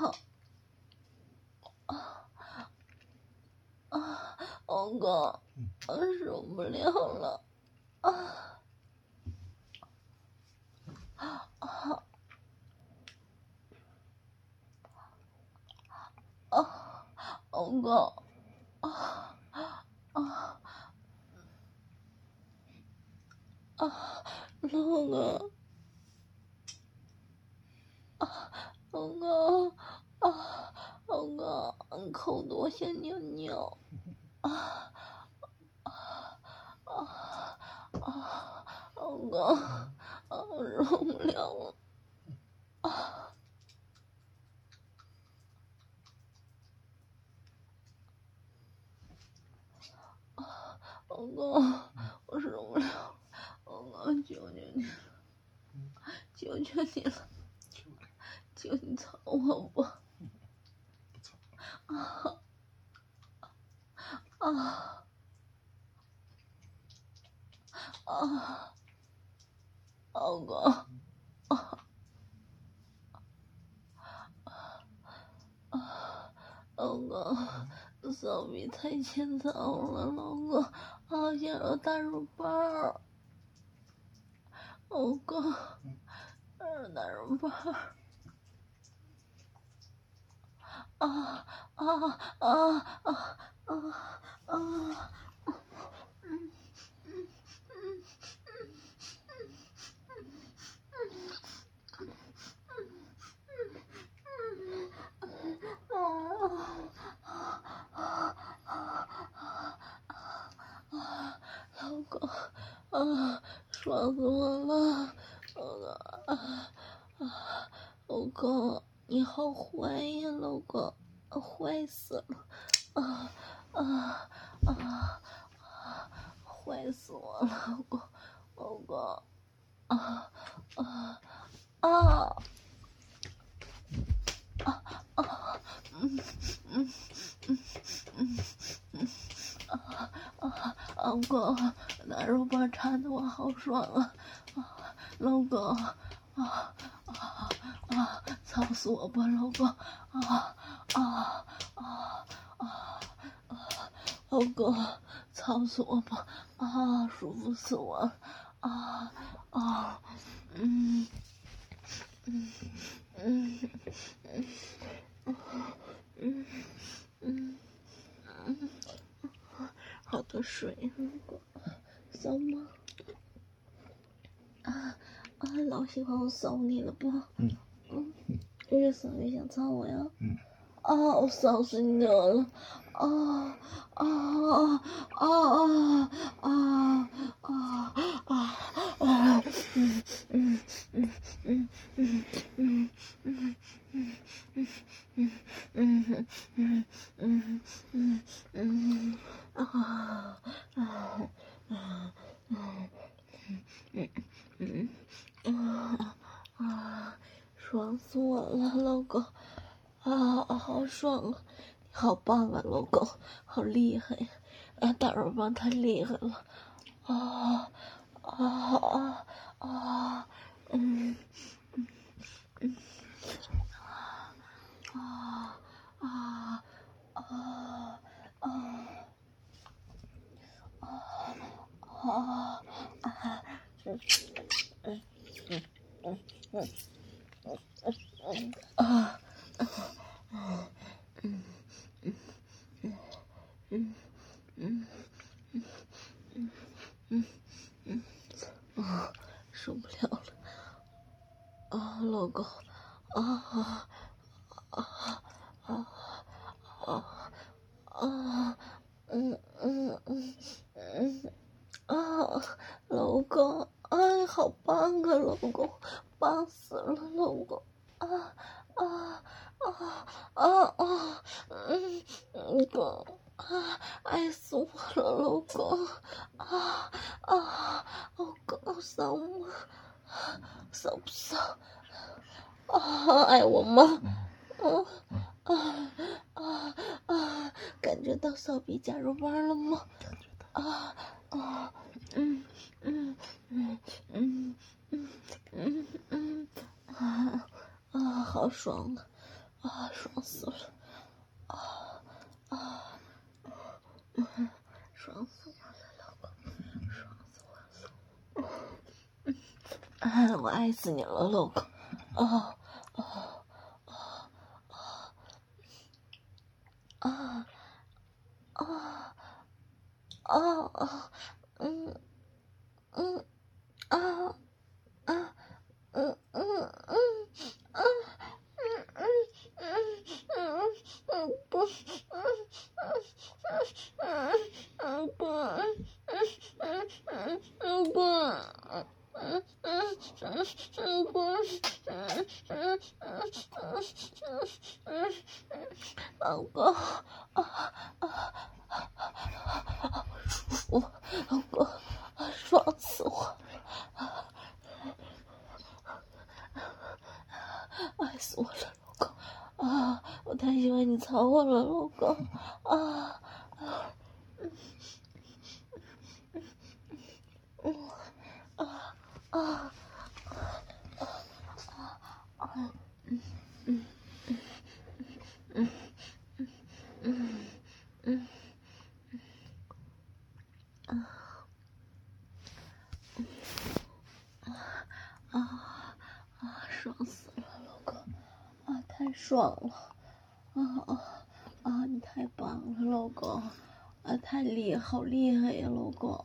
老公，我受不了了，老公，老公，老公，老公，口多想尿尿，老公，我受不了了，老公，我受不了了，老公，求求你了，求求你了，求你操我吧，老公，老公，骚逼太欠操了，老公，好想要大肉包，老公，大肉包，老公，爽死我了，老公，你好坏呀，老公，坏死了，坏死我了，老公，老公，大肉包插的我好爽啊！老公，操死我吧，老公！老公，操死我吧！舒服死我了！好多水，老公，骚吗？老喜欢我骚你了不？越骚越想操我呀？我骚死你了！爽死我了，老公！好爽啊！你好棒啊，老公，好厉害呀！大肉棒太厉害了！受不了了！老公，老公，好棒啊，老公，棒死了，老公，老公，爱死我了，老公，老公，骚吗？骚不骚？爱我吗？感觉到骚逼加入班了吗？好爽啊！ 爽死了！爽死我了，老公，爽死我了！我爱死你了，老公！老公，舒服，老公，爽死我了，爱死我了，老公我太喜欢你操我了，老公爽死了，老公太爽了你太棒了，老公太好厉害呀，老公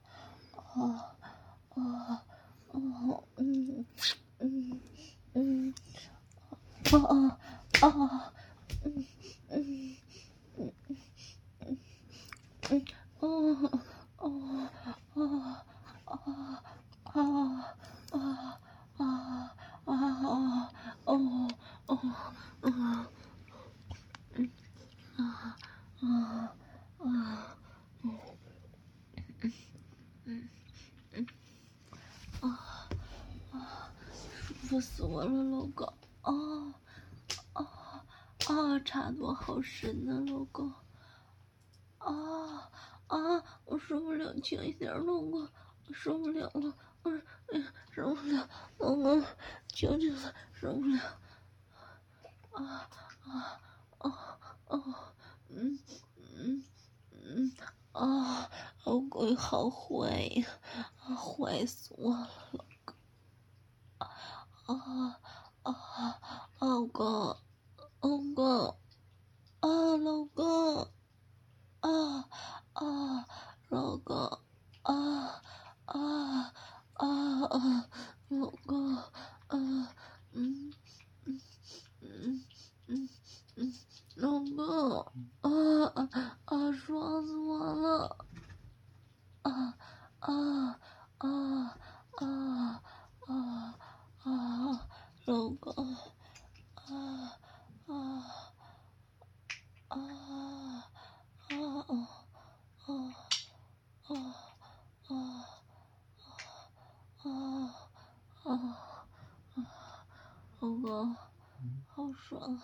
舒服死我了，老公插多好深呢，老公我受不了，轻一点，老公，我受不了了，受不了，老公，求求了，受不了，老公好坏呀，坏死我了，老公，老公，老公，老公，老公，老公，爽死我了，老公，老公，好爽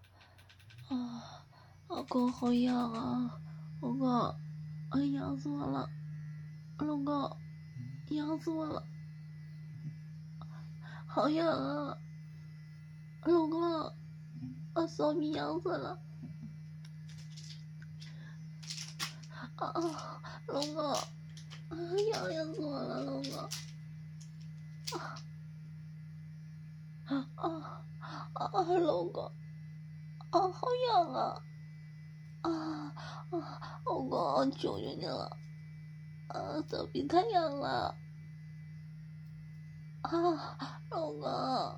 老公好痒老公，痒死我了，老公，痒死我了，好痒老公，骚逼痒死了，老公，痒死我了，老公。老公，好痒老公，求求你了，骚逼太痒了，老公，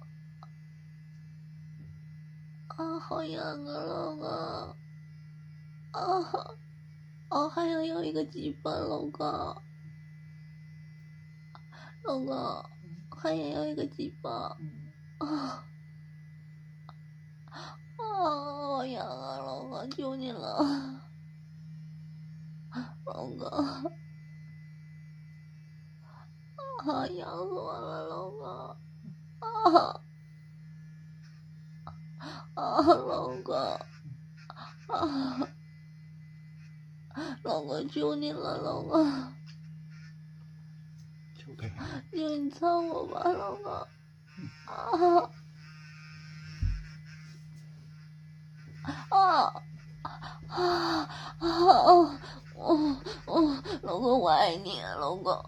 好痒老公，还想要一个鸡巴，老公，还想要一个鸡巴，好痒老公，求你了，老公，痒死我了，老公，老公，老公，求你了，老公，求你操我吧，老公， 老公，我爱你，老公。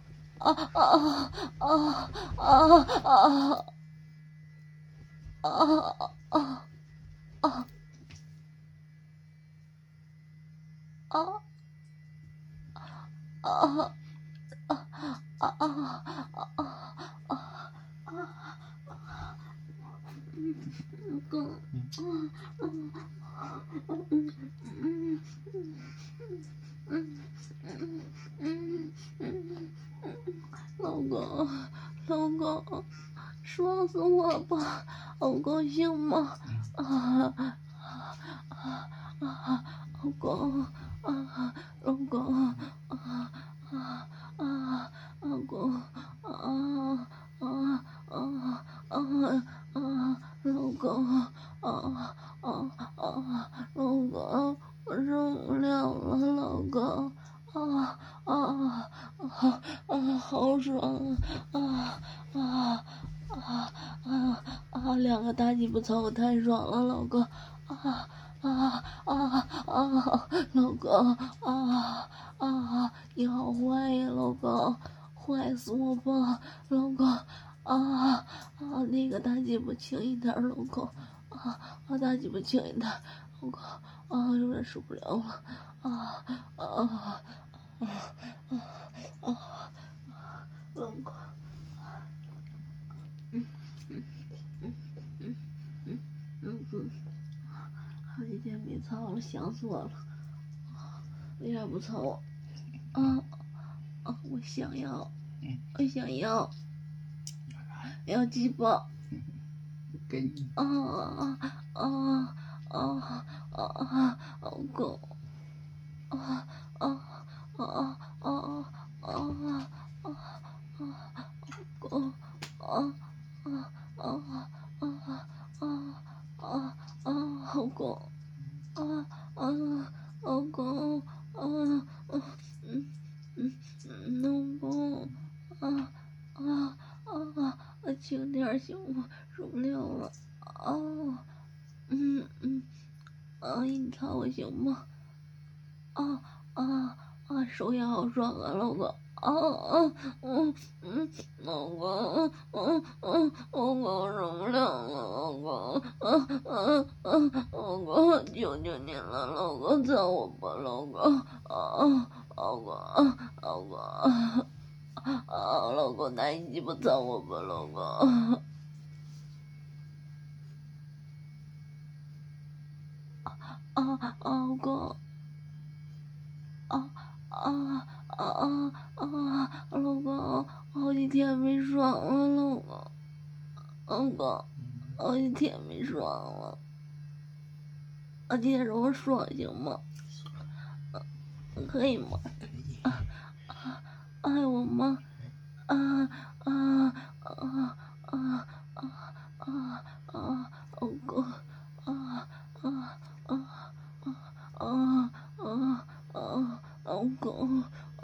老公，爽死我吧，老公行吗？老公，老公，老公，老公，老公，我受不了了，老公，好爽两个大鸡巴操太爽了，老公，老公，你好坏呀，老公，坏死我吧，老公，那个大鸡巴轻一点，老公，大鸡巴轻一点，老公，有点受不了了，老公，好几天没操了，想死我了，为啥不操我？我想要，要鸡巴， 给你， 老公，老公，老公，轻点行吗？受不了了，你操我行吗？手也好爽啊，老公。老公，老公受不了了，老公，求求你了，老公，操我吧，老公，老公，拿你鸡巴操我吧，老公，老公，老公，好几天没爽了，老公，好几天没爽了，今天让我爽行吗？可以吗？爱我吗？老公，老公，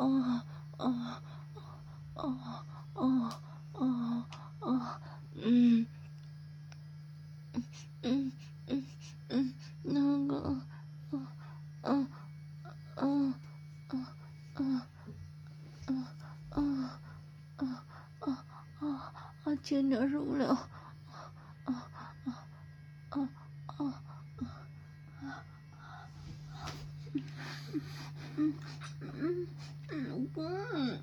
那个，轻点受不了，老公，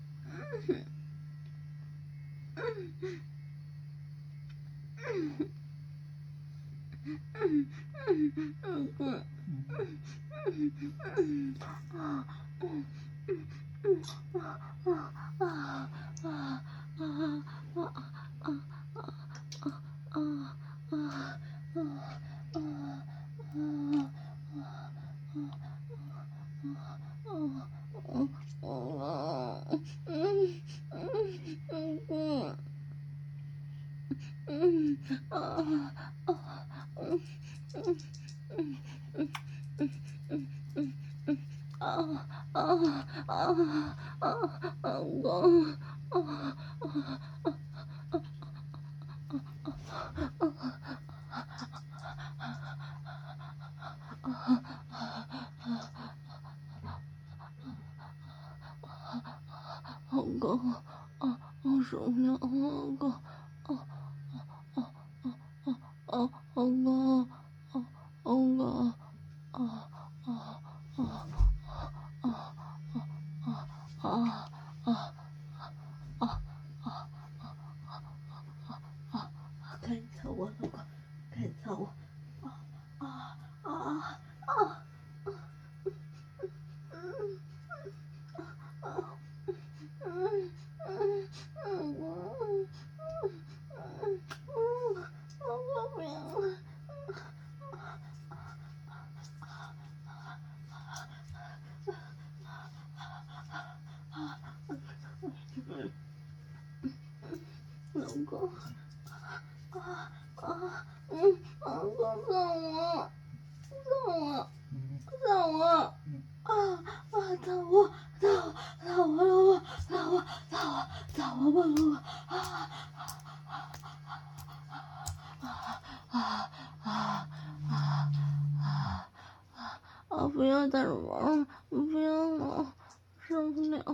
老公， 受不了了，哥，哥，赶紧操我，老公，赶紧操我，老公，不要再玩了，不要了，受不了。